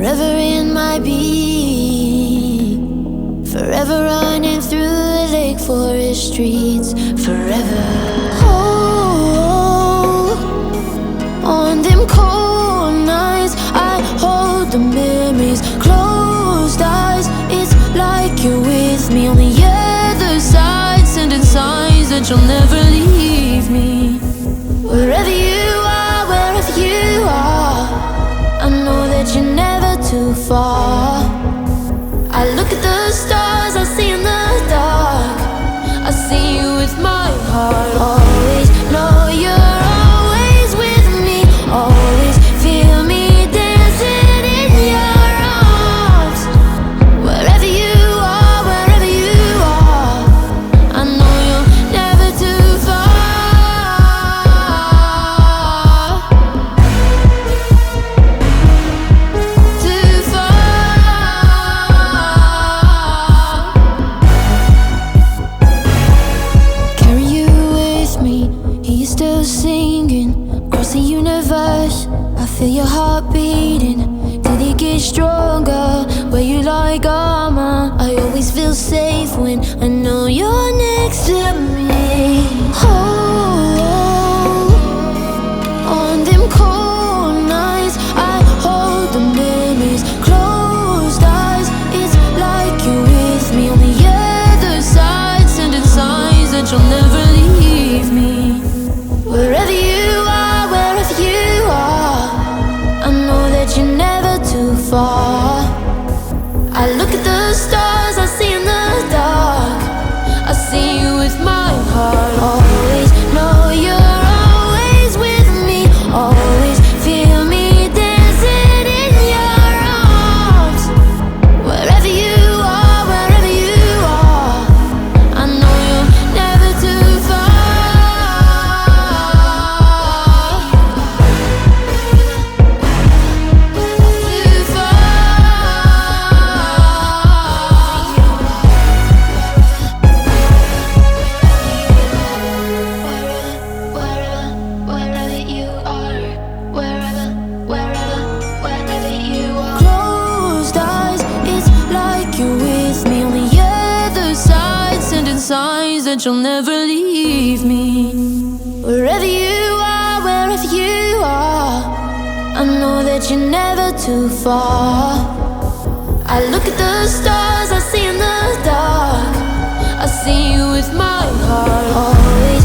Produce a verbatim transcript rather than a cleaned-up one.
forever in my being, forever running through the lake forest streets, forever. Oh, on them cold nights, I hold the memories, closed eyes. It's like you're with me on the other side, sending signs that you'll never leave me. Wherever you are, wherever you are, I know that you're never too far. I look at the stars, I see in the dark, I see you with my heart. Always know you're always with me, always feel me dancing in your arms. Wherever you are, wherever you are, I know you're never too far. Too far. Carry you with me, hear you still singing across the universe. I feel your heart beating, did it get stronger? Where you like armor, I always feel safe when I know you're next to me. Oh, on them cold nights, I hold the memories, closed eyes. It's like you're with me on the other side, sending signs that you'll never leave me. Wherever you are, wherever you are, I know that you're never too far. I look at the stars, I see in the dark, I see you with my heart. Always know you're always with me, always feel me dancing in your arms. Wherever you are, wherever you are, I know you're never too far. Too Wherever you are, wherever, wherever, wherever you are. Closed eyes, it's like you're with me on the other side, sending signs that you'll never leave me. Wherever you are, wherever you are, I know that you're never too far. I look at the stars, I see in the dark, I see you with my heart. Always